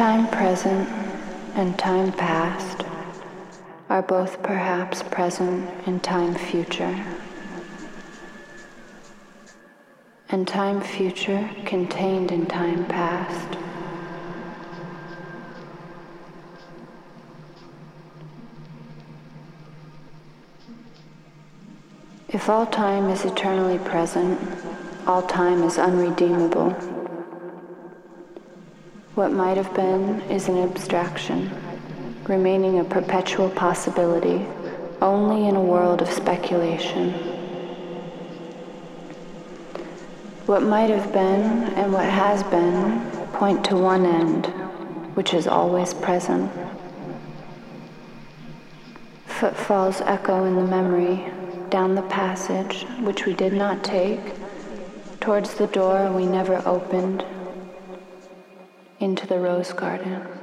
time present and time past are both perhaps present in time future, and time future contained in time past. If all time is eternally present, all time is unredeemable. What might have been is an abstraction, remaining a perpetual possibility only in a world of speculation. What might have been and what has been point to one end, which is always present. Footfalls echo in the memory, down the passage which we did not take, towards the door we never opened, into the rose garden.